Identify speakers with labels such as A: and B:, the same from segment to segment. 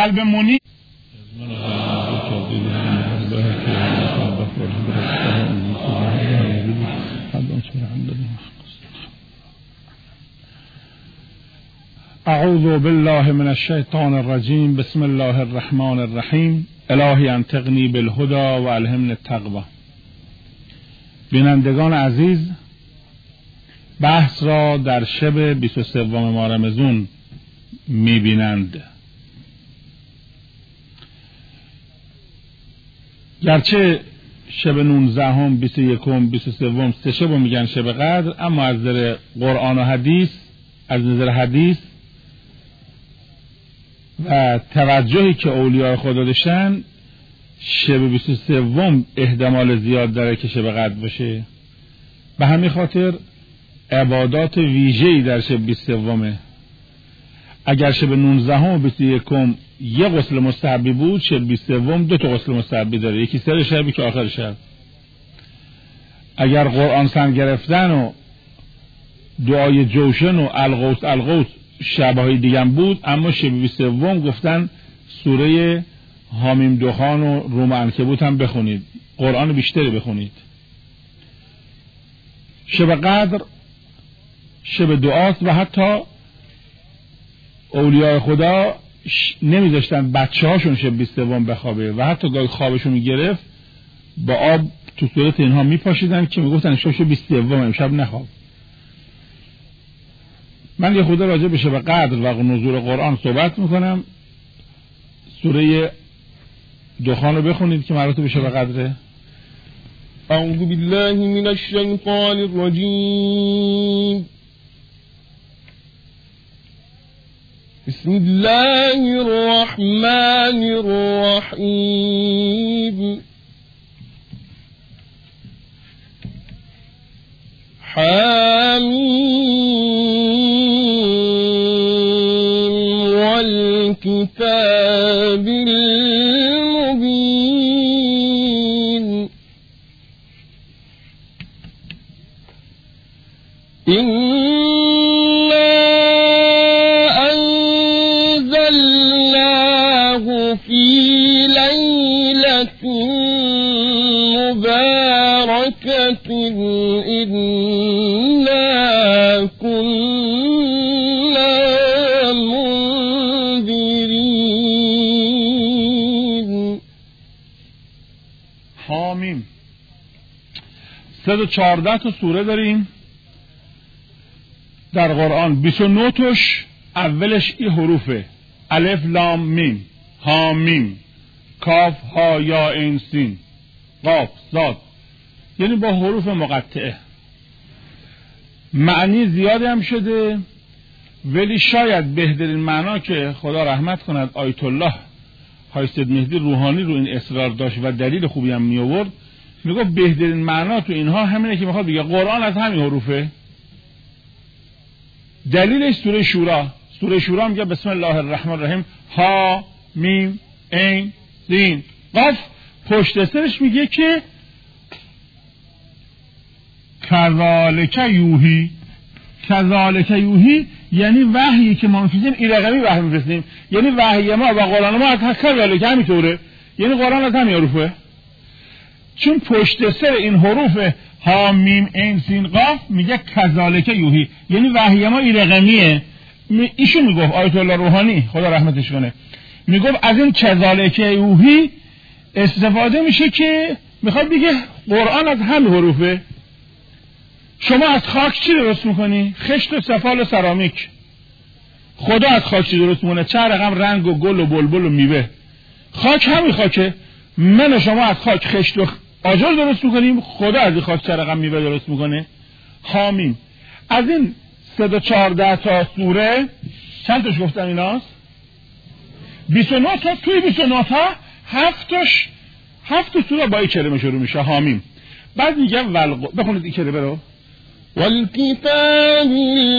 A: قلب منی اعوذ بالله من الشیطان الرجیم. بسم الله الرحمن الرحیم. الهی انطقنی بالهدى و الهمنی التقوی. بینندگان عزیز، بحث را در شب 23 ماه رمضان میبینند. گرچه شب 19 21 23 سه شب میگن شب قدر، اما از نظر قرآن و حدیث، از نظر حدیث و توجهی که اولیاء خدا داشتن، شب 23 احتمال زیاد داره که شب قدر باشه. به همین خاطر عبادات ویژه‌ای در شب 23 اگر شب 19 و 21 یه غسل مستحبی بود، شب 23 دو تا غسل مستحبی داره، یکی سر شب که آخر شب. اگر قرآن سن گرفتن و دعای جوشن و الغوث شبهای دیگه بود، اما شب 23 گفتن سوره حامیم دخان و روم عنکبوت هم بخونید، قرآن بیشتری بخونید. شب قدر شب دعاست و حتی اولیاء خدا نمیذاشتن بچه هاشون شب 23 بخوابه و حتی گاهی خوابشون میگرفت با آب تو صورت اینها میپاشیدن که میگفتن شب 23 امشب نخواب. من یه خود راجع به شب قدر و نزول قرآن صحبت میکنم. سوره دخان رو بخونید که مربوط به شب قدره.
B: اعوذ بالله من الشیطان الرجیم. بسم الله الرحمن الرحیم. حامیم والکتاب المبین. إنا أنزلناه في ليلة مباركة إنا كنا منذرين.
A: حامیم 114 تا سوره داریم در قرآن. 29 توش اولش این حروفه: الف لام میم، حامیم، کاف ها یا عین سین، قاف صاد، یعنی با حروف مقطعه. معنی زیادی هم شده، ولی شاید بهترین معنا که خدا رحمت کند آیت الله حاج سید مهدی روحانی رو این اصرار داشت و دلیل خوبی هم می آورد، میگه بهترین معنا تو اینها همینه که میخواد بگه قرآن از همین حروفه. دلیلش سوره شورا. سوره شورا میگه بسم الله الرحمن الرحیم، ها میم عین سین قاف. پشت سرش میگه که کذالک یوحی. کذالک یوحی یعنی وحیی که ما میفرستیم، این رقمی وحی میفرستیم، یعنی وحی ما و قرآن ما از کذالک همینطوره، یعنی قرآن از همین حروفه. چون پشت سر این حروف ها میم عین سین قاف میگه کذالک یوحی، یعنی وحی ما این رقمیه. ایشون میگفت آیت الله روحانی خدا رحمتش کنه، میگفت از این کذالک یوحی استفاده میشه که میخواد بگه قرآن از همین حروفه. شما از خاک چی درست میکنی؟ خشت و سفال و سرامیک. خدا از خاک چی درست میکنه؟ چه رقم رنگ و گل و بلبل و میوه. خاک همین خاکه. من و شما از خاک خشت و آجر درست میکنیم، خدا از این خاک چه رقم میوه درست میکنه. حامیم. از این 114 تا سوره چند تاش گفتم ایناست؟ 29 تا. توی 29 تا 7 تا سوره با این کلمه شروع میشه، حامیم. بعد میگه بخونید این کلمه رو:
B: والکتاب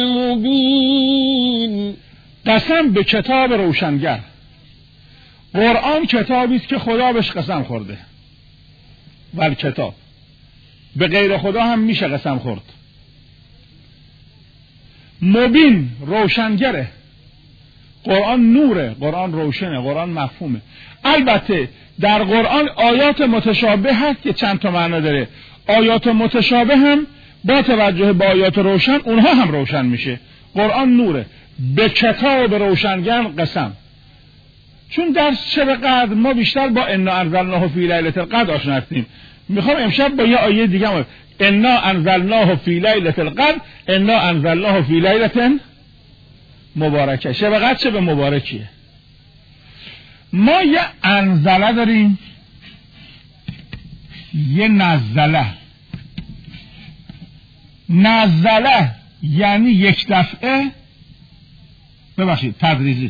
B: المبین.
A: قسم به کتاب روشنگر. قرآن کتابی است که خدا بهش قسم خورده. والکتاب به غیر خدا هم میشه قسم خورد. مبین روشنگره. قرآن نوره، قرآن روشنه، قرآن مفهومه. البته در قرآن آیات متشابه هست که چند تا معنا داره. آیات متشابه هم با توجه به آیات روشن اونها هم روشن میشه. قرآن نوره. به کتاب روشنگر قسم. چون در شب قدر ما بیشتر با انا انزلناه فی لیلة القدر آشنا هستیم، میخوام امشب با یه آیه دیگه هم انا انزلناه فی لیلة القدر، انا انزلناه فی لیلة مبارکه. شب قدر شب مبارکیه. ما یه انزله داریم، یه نزله. نزله یعنی یک دفعه، ببخشید تدریجی،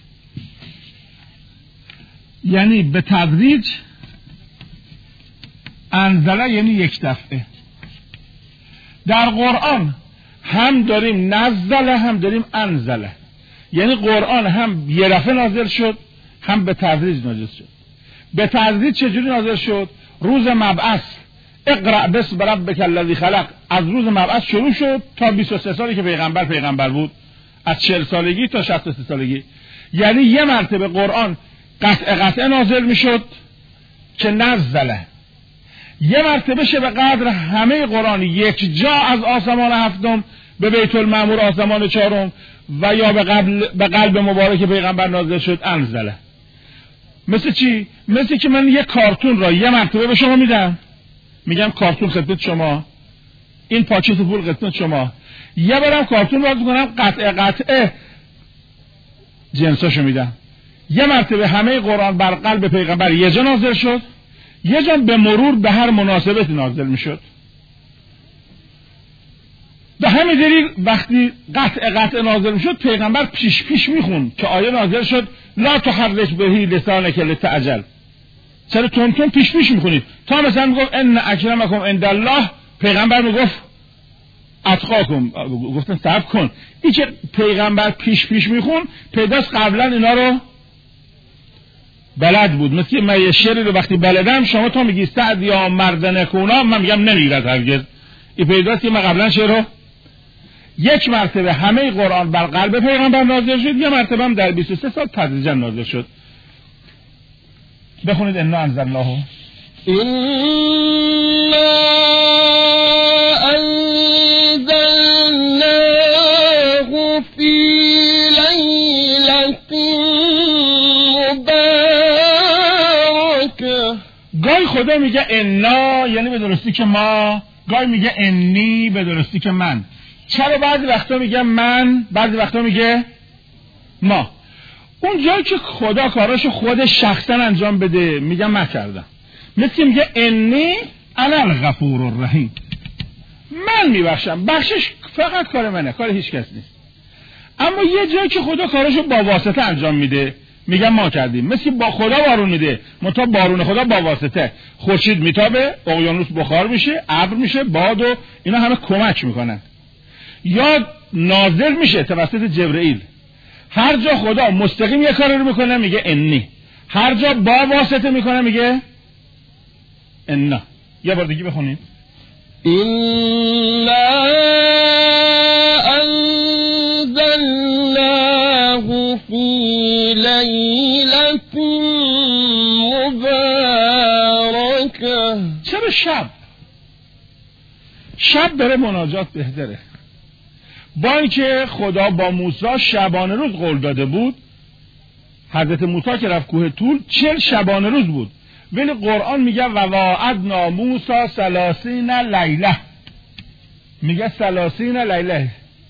A: یعنی به تدریج. انزله یعنی یک دفعه. در قرآن هم داریم نزله هم داریم انزله، یعنی قرآن هم یه دفعه نازل شد هم به تدریج نازل شد. به تدریج چجوری نازل شد؟ روز مبعث اقرأ باسم ربک الذی خلق، از روز مبعث شروع شد تا 23 سالی که پیغمبر بود، از 40 سالگی تا 63 سالگی. یعنی یه مرتبه قرآن قطعه نازل میشد که نزله. یه مرتبه شب قدر همه قرآن یک جا از آسمان هفتم به بیت المعمور آسمان چهارم و یا به قلب مبارک پیغمبر نازل شد انزله. مثل چی؟ مثل که من یه کارتون را یه مرتبه به شما میدم، میگم کارتون خدمت شما، این پاکت پول خدمت شما، یه برم کارتون باز میکنم قطعه جنساشو میدم. یه مرتبه همه قرآن بر قلب پیغمبر یه جا نازل شد، یه جا به مرور به هر مناسبت نازل میشد. به همین دلیل وقتی قطعه نازل میشد پیغمبر پیش میخون که آیه نازل شد لا تحرک بهی لسانک لتعجل. چرا تون پیش میخونید؟ تا مثلا میگفت ان اکرمکم عند الله، پیغمبر میگفت اتقاکم، گفتن صبر کن. این که پیغمبر پیش میخون پیداست قبلا اینا رو بلد بود. مثل من یه شعری رو وقتی بلدم شما تا میگی سعد یا مردن کونا، من میگم نمیرد هرگز. این پیداست که من قبلا شعر رو یک مرتبه همه قرآن بر قلب پیغمبر نازل شد، یه مرتبه هم در 23 سال تدریجا نازل شد. بخونید انا انزلناه
B: فی لیلة مبارکه.
A: گاهی خدا میگه انا یعنی به درستی که ما، گاهی میگه انی به درستی که من. چرا بعضی وقتا میگه من، بعضی وقتا میگه ما؟ اون جایی که خدا کاراشو خودش شخصا انجام بده میگه من کردم. مثل میگه انی انا الغفور الرحیم، من میبخشم، بخشش فقط کار منه، کار هیچ کس نیست. اما یه جایی که خدا کاراشو با واسطه انجام میده میگم ما کردیم. مثل با خدا بارون میده، منتها بارون خدا با واسطه. خورشید میتابه، اقیانوس بخار میشه، ابر میشه، باد و اینا همه کمک میکنن. یا نازل میشه توسط جبرئیل. هر جا خدا مستقیم یه کاری رو میکنه میگه انی، هر جا با واسطه میکنه میگه انا. یه بار دیگه بخونیم
B: انا انزلناه فی لیلة مبارکه.
A: چرا شب بره مناجات بهتره؟ با اینکه خدا با موسی شبانه روز قول داده بود، حضرت موسی که رفت کوه طور 40 شبانه روز بود، ولی قرآن میگه و وعدنا موسی 30 لیله، میگه 30 لیله.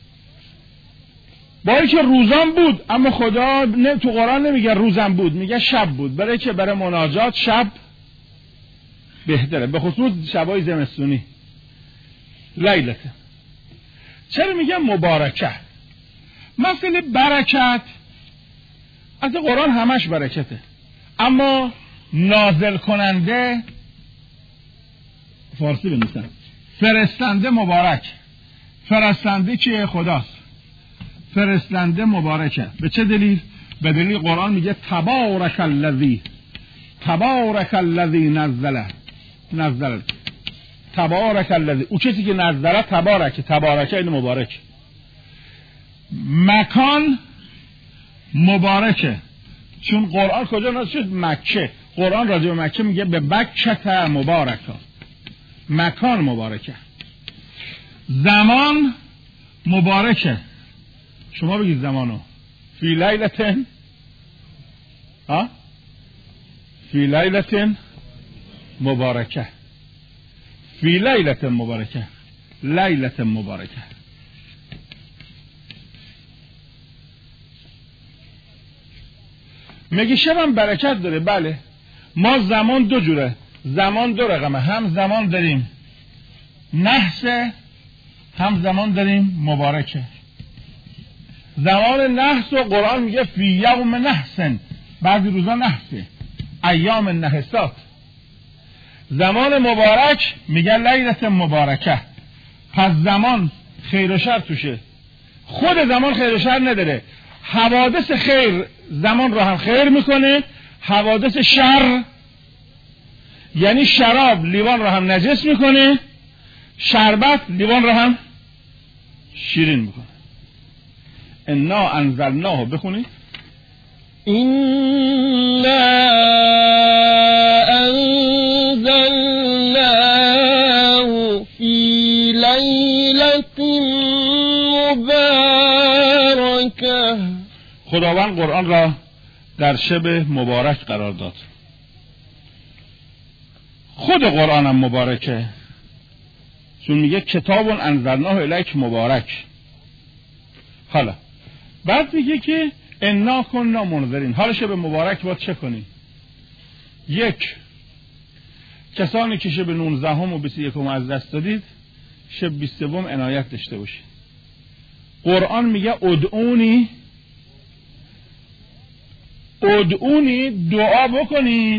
A: با اینکه روزان بود اما خدا تو قرآن نمیگه روزان بود، میگه شب بود، برای که برای مناجات شب بهتره، به خصوص شبای زمستونی. لیلته. چرا میگم مبارکه؟ مثل برکت از قرآن همش برکته، اما نازل کننده فارسی بنویسن فرستنده مبارک. فرستنده که خداست، فرستنده مبارکه. به چه دلیل؟ به دلیل قرآن میگه تبارک الذی نزله تبارک الذی، او کسی که نزله تبارک این مبارک. مکان مبارکه، چون قرآن کجا نازل شد؟ مکه. قرآن راجع به مکه میگه به بکه مبارکه، مکان مبارکه. زمان مبارکه، شما بگید زمانو. فی لیلتن، فی لیلتن مبارکه، فی لیلتن مبارکه، لیلتن مبارکه. میگه شبم برکت داره. بله، ما زمان دو جوره، زمان دو رقمه، هم زمان داریم نحسه، هم زمان داریم مبارکه. زمان نحس و قرآن میگه فی یوم نحسن، بعضی روزا نحسه، ایام نحسات. زمان مبارک میگه لیلت مبارکه. پس زمان خیر و شر توشه. خود زمان خیر و شر نداره، حوادث خیر زمان رو هم خیر میکنه، حوادث شر یعنی شراب لیوان رو هم نجس میکنه، شربت لیوان رو هم شیرین میکنه. انا انزلناه، بخونید.
B: انا انزلناه فی لیلة مبارکه.
A: خداوند قرآن را در شب مبارک قرار داد. خود قرآن هم مبارکه، چون میگه کتاب انزلناه الیک مبارک. حالا بعد میگه که انا کنا منذرین. حالا شب مبارک باید چه کنیم؟ یک، کسانی که شب 19 و 21 از دست دادید، شب 23 عنایت داشته باشید. قرآن میگه ادعونی، دعا بکنید،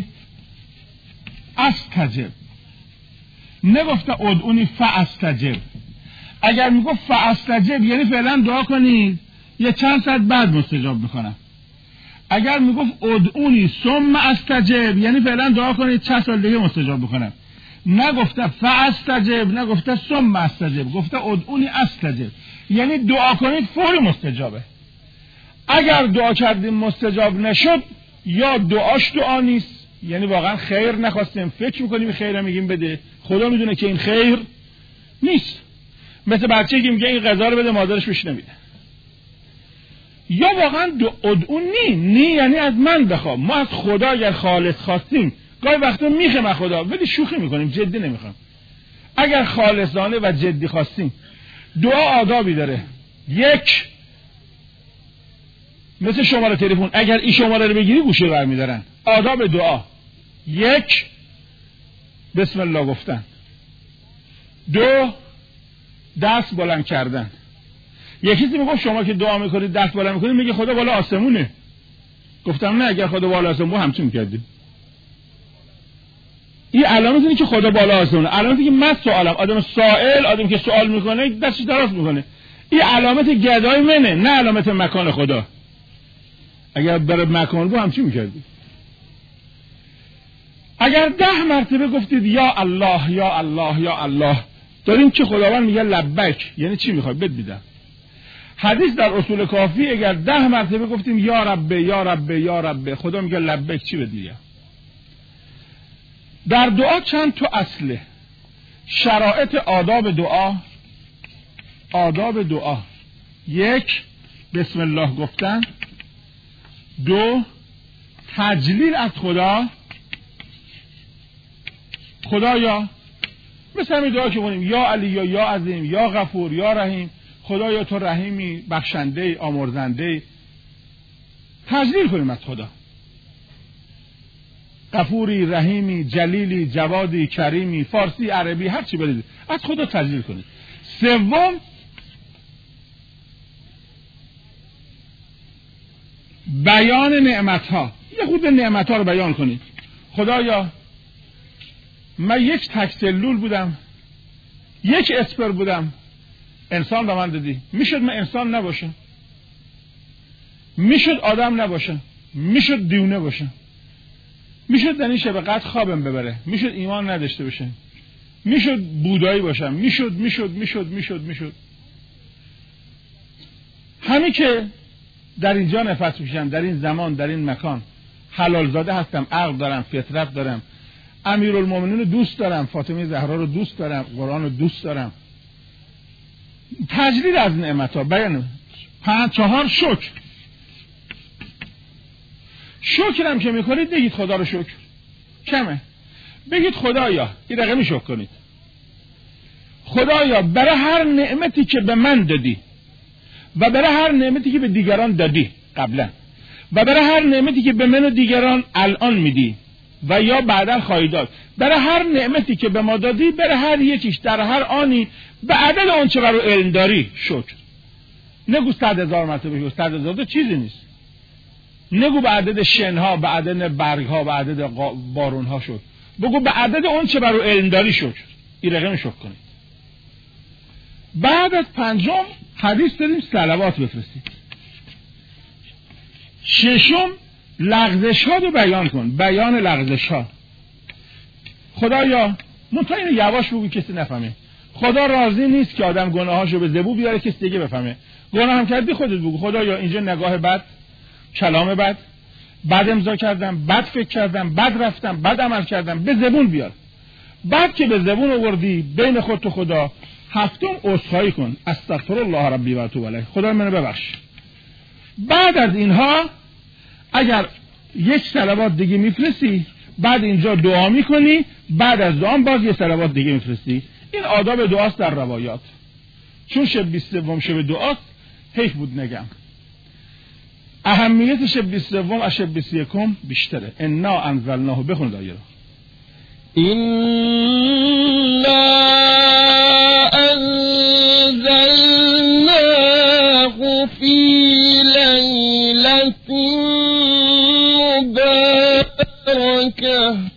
A: استجب. نگفته ادعونی فاستجب. اگر میگفت فاستجب یعنی فعلا دعا کنید، یه چند ساعت بعد مستجاب میکنم. اگر میگفت ادعونی ثم استجب یعنی فعلا دعا کنید، چند سال دیگه مستجاب میکنم. نگفته فاستجب، نگفته ثم استجب، گفته ادعونی استجب یعنی دعا کنید فوری مستجابه. اگر دعا کردیم مستجاب نشد، یا دعاش دعا نیست، یعنی واقعا خیر نخواستیم، فکر میکنیم خیر میگیم بده، خدا میدونه که این خیر نیست. مثل بچه که میگه این غذا رو بده، مادرش بهش نمیده. یا واقعا ادعو نی یعنی از من بخوام. ما از خدا اگر خالص خواستیم، گاهی وقتا میخوام از خدا ولی شوخی میکنیم، جدی نمیخوام. اگر خالصانه و جدی خواستیم، دعا آدابی داره. یک، مثل شماره تلفن، اگر این شماره رو بگیری گوشی برمی‌دارن. آداب دعا: یک، بسم الله گفتن. دو، دست بلند کردن. یکی میگه شما که دعا میکنید دست بلند میکنید، میگه خدا بالا آسمونه. گفتم نه، اگر خدا بالا آسمونه همچین میکردیم. این علامت اینه که خدا بالا آسمونه. علامتی که من سوالم، آدم سائل، آدمی که سوال میکنه دستش دراز میکنه، این علامت گدای منه، نه علامت مکان خدا. اگر بر مکان بود همچین میکردیم. اگر 10 مرتبه گفتید یا الله یا الله یا الله، داریم که خداوند میگه لبک، یعنی چی میخوای بد میدم. حدیث در اصول کافی اگر 10 مرتبه گفتیم یا رب یا رب یا رب، خدا میگه لبک، چی بد میگه. در دعا چند تا اصله. شرایط آداب دعا. آداب دعا: یک، بسم الله گفتن. دو، تجلیل از خدایا، مثل همین دعا که کنیم یا علی یا عظیم یا غفور یا رحیم، خدایا تو رحیمی، بخشنده، آمرزنده. تجلیل کنیم از خدا، غفوری، رحیمی، جلیلی، جوادی، کریمی، فارسی، عربی، هر چی بدید از خدا تجلیل کنید. سوم، بیان نعمتها. یه خود نعمتها رو بیان کنید. خدایا من یک تکسلول بودم، یک اسپر بودم، انسان به من دادی. میشد من انسان نباشم، میشد آدم نباشم، میشد دیونه باشم، میشد در این شب قدر خوابم ببره، میشد ایمان نداشته باشم، میشد بودایی باشم، میشد. همین که در اینجا نفس میکشم، در این زمان، در این مکان حلال زاده هستم، عقل دارم، فطرت دارم، امیرالمومنین رو دوست دارم، فاطمه زهرا رو دوست دارم، قرآن رو دوست دارم. تجلیل از نعمت‌ها بیان. 4 شکر. شکرم که میکنید بگید خدا رو شکر. کمه. بگید خدایا، این رقمی شکر کنید. خدایا برای هر نعمتی که به من دادی و برای هر نعمتی که به دیگران دادی قبلا و برای هر نعمتی که به من و دیگران الان میدی و یا بعدا خواهی داد، برای هر نعمتی که به ما دادی، برای هر یکیش در هر آنی به عدد آن چه برای علم داری شکر. نگو 100,000 مرتبه شکر، 100,000 چیزی نیست. نگو به عدد شنها، به عدد برگها، به عدد بارونها شکر. بگو به عدد آن چه برای علم داری شکر. این رقم شکر کنید. بعد از 5 حدیث داریم صلوات بفرستید. 6 لغزش‌ها رو بیان کن. بیان لغزش‌ها. خدایا منتها اینو یواش بگو کسی نفهمه. خدا راضی نیست که آدم گناهاشو به زبون بیاره کسی دیگه بفهمه. گناه هم کردی خودت بگو خدایا اینجا نگاه بد، کلام بد، بد امضا کردم، بد فکر کردم، بد رفتم، بد عمل کردم، به زبون بیار. بعد که به زبون آوردی بین خودت و خدا 7 عذرخواهی کن. استغفر الله ربی و اتوب الیه. خدا منو ببخش. بعد از اینها اگر یک صلوات دیگه میفرستی، بعد اینجا دعا میکنی، بعد از دعا باز یک صلوات دیگه میفرستی. این آداب دعاست در روایات. چون شب 23 شب دعاست حیف بود نگم. اهمیت شب 23 از شب 21 بیشتره. انا انزلناه. بخون دایره.
B: انا انزلناه فی لیلة مبارکه.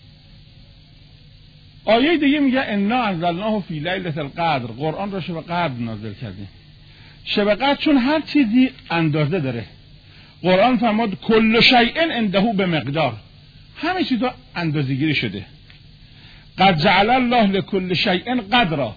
A: آیه دیگه میگه انا انزلناه فی لیلة القدر. قرآن را شب قدر نازل کردیم. شب قدر چون هر چیزی اندازه داره. قرآن فرمود کل شیء عنده بمقدار. همه چیزا اندازه‌گیری شده. قد جعل الله لكل شیء قدرا.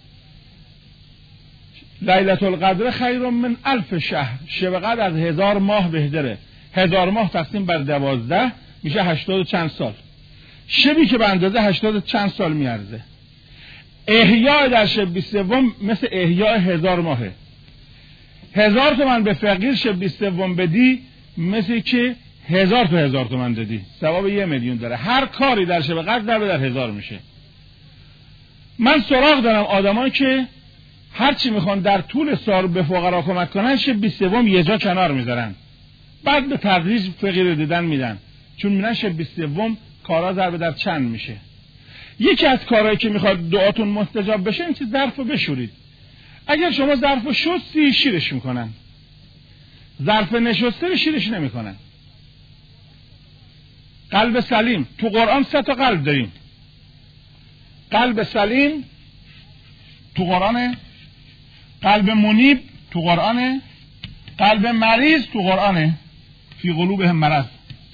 A: لیلة القدر خیر من 1000 شهر. شب قدر از 1000 ماه بهتره. 1000 ماه تقسیم بر 12 میشه 80 چند سال. شبی که به اندازه 80 چند سال میارزه. احیاء در شب 23 مثل احیاء 1000 ماهه. 1000 تومن به فقیر شب 23 بدی مثل که 1000 تومن دادی. ثواب 1 میلیون داره. هر کاری در شب قدر ضرب در 1000 میشه. من سراغ دارم آدمایی که هر چی میخوان در طول سال به فقرا کمک کنن شب 23 یه جا کنار میذارن. بعد به تدریج فقیر دیدن میدن. چون میگن شب 23 کارا ضرب در چند میشه. یکی از کارهایی که میخواد دعاتون مستجاب بشه این که ظرفو بشورید. اگر شما ظرفو شستی شیرش میکنن. ظرف نشسته رو شیرش نمیکنن. قلب سلیم. تو قرآن 3 تا قلب داریم. قلب سلیم تو قرآنه، قلب منیب تو قرآنه، قلب مریض تو قرآنه. فی قلوبهم مرض.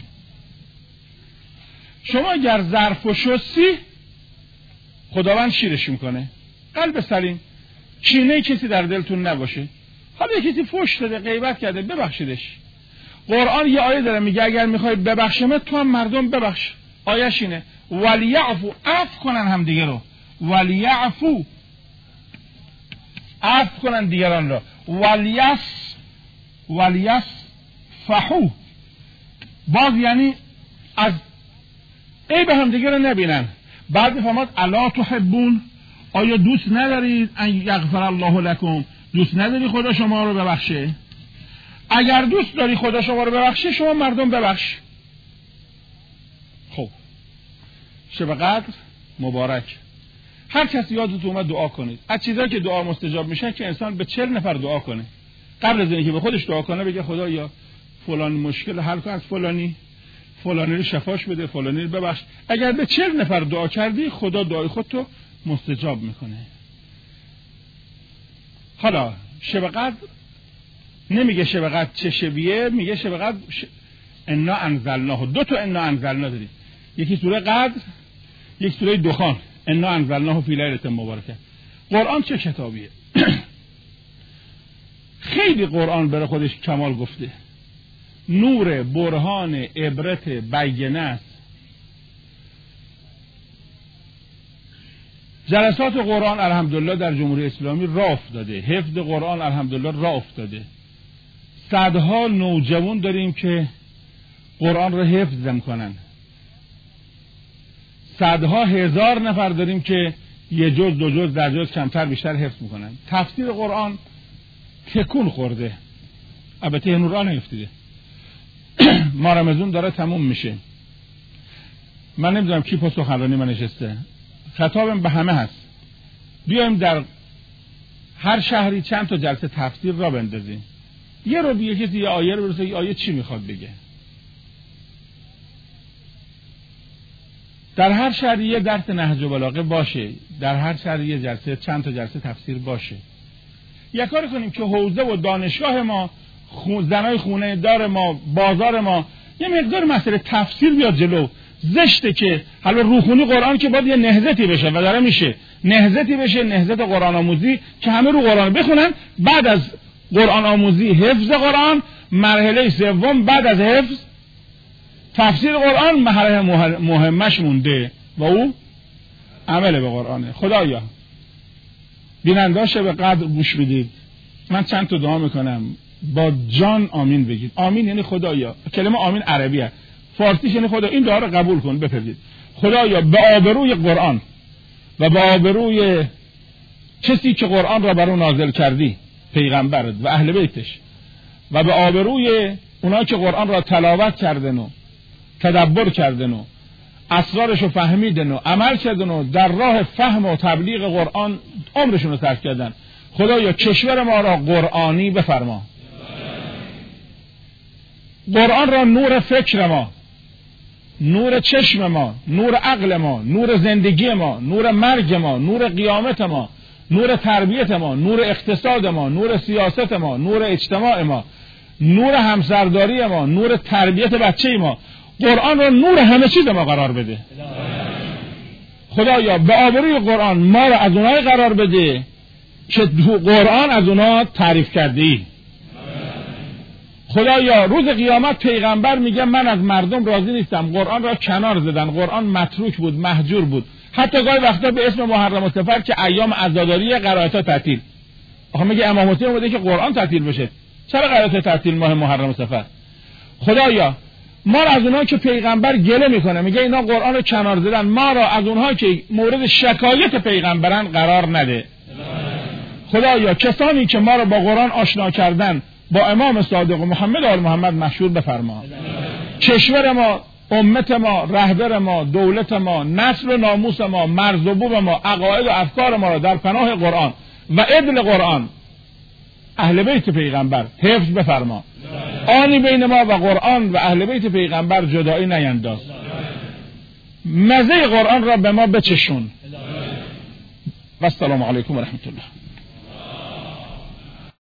A: شما اگر ظرف و شستی خداوند شیرش میکنه. قلب سلیم. کینه کسی در دلتون نباشه. حالا کسی فحش داده، غیبت کرده، ببخشیدش. قرآن یه آیه داره میگه اگر میخوای ببخشمت تو هم مردم ببخش. آیه‌ش اینه ولیعفو. عفو کنن هم دیگه رو. ولیعفو. عفو کنن دیگران رو. ولیصفحوا. باز یعنی از عیب هم دیگه رو نبینن. بعد فرمود الا تحبون. آیا دوست ندارید ان یغفر الله لكم؟ دوست نداری خدا شما رو ببخشه؟ اگر دوست داری خدا شما رو ببخشه شما مردم ببخش. خب شب قدر مبارک. هر کسی یادتون اومد دعا کنید. از چیزایی که دعا مستجاب میشه که انسان به 40 نفر دعا کنه. قبل از اینکه به خودش دعا کنه بگه خدایا فلان مشکل حل کن، از فلانی رو شفاش بده، فلانی رو ببخش. اگر به 40 نفر دعا کردی خدا دعای خودتو مستجاب میکنه. حالا شب قدر نمیگه شب قدر چه شبیه، میگه شب قدر انا انزلناه. 2 تا انا انزلنا داریم. یکی سوره قدر، یک سوره دخان. انا انزلناه فی لیلة مبارکه. قرآن چه کتابیه؟ خیلی قرآن برای خودش کمال گفته. نور، برهان، عبرت، بینه است. جلسات قرآن الحمدلله در جمهوری اسلامی راه افتاده، حفظ قرآن الحمدلله راه افتاده. صدها نوجوان داریم که قرآن رو حفظ میکنن. صدها هزار نفر داریم که یه جز دو جز در جز کمتر بیشتر حفظ میکنن. تفسیر قرآن تکون خورده، البته هنوز راه نیفتاده. ما رمضان داره تموم میشه. من نمیدونم کی پشت سخنرانی من نشسته. خطابم به همه هست، بیایم در هر شهری چند تا جلسه تفسیر را بندازیم. یه رو بیه کسی یه آیه رو برسه، یه آیه چی میخواد بگه. در هر شهری یه درس نهج بلاغه باشه، در هر شهری یه جلسه، چند تا جلسه تفسیر باشه. یک کار کنیم که حوزه و دانشگاه ما، زنای خونه دار ما، بازار ما، یه مقدار مسئله تفسیر بیاد جلو. زشته که حالا روخونی قرآن که باید یه نهضتی بشه و داره میشه، نهضتی بشه، نهضت قرآن آموزی که همه رو قرآن بخونن. بعد از قرآن آموزی حفظ قرآن، مرحله سوم بعد از حفظ تفسیر قرآن، مرحله مهمش مونده و او عمل به قرآنه. خدایا بیننداش به قدر گوش بدید. من چند تا دعا میکنم، با جان آمین بگید. آمین یعنی خدایا. کلمه آمین عربیه، فارسیش یعنی خدا. این دعا رو قبول کن، بپذیر. خدایا به آبروی قرآن و به آبروی کسی که قرآن را بر او نازل کردی، پیغمبرت و اهل بیتش، و به آبروی اونایی که قرآن را تلاوت کردن و تدبر کردن و اسرارش رو فهمیدن و عمل کردن و در راه فهم و تبلیغ قرآن عمرشون رو صرف کردن، خدایا کشور ما را قرآنی بفرما. قرآن را نور فکر ما، نور چشم ما، نور عقل ما، نور زندگی ما، نور مرگ ما، نور قیامت ما، نور تربیت ما، نور اقتصاد ما، نور سیاست ما، نور اجتماع ما، نور همسرداری ما، نور تربیت بچه ما. قرآن را نور همه چیز ما قرار بده. خدایا به آبروی قرآن ما را از اونای قرار بده که قرآن از اونا تعریف کرده ای. خدایا روز قیامت پیغمبر میگه من از مردم راضی نیستم، قرآن را کنار زدن، قرآن متروک بود، مهجور بود. حتی گاهی وقتا به اسم محرم و سفر که ایام عزاداری قرائت‌ها تعطیل. آخه میگه امام حسین اومده که قرآن تعطیل بشه، چرا قرائت تعطیل ماه محرم و سفر؟ خدایا ما را از اونها که پیغمبر گله میکنه، میگه اینا قرآن رو کنار زدن، ما را از اونها که مورد شکایت پیغمبرن قرار نده. خدایا کسانی که ما را با قرآن آشنا کردن، با امام صادق و محمد آل محمد مشهور بفرما. کشور ما، امت ما، رهبر ما، دولت ما، نسل و ناموس ما، مرز و بوم ما، عقاید و افکار ما را در پناه قرآن و عدل قرآن، اهل بیت پیغمبر حفظ بفرما. آنی بین ما و قرآن و اهل بیت پیغمبر جدایی نینداز. مزه قرآن را به ما بچشون. و السلام علیکم و رحمت الله.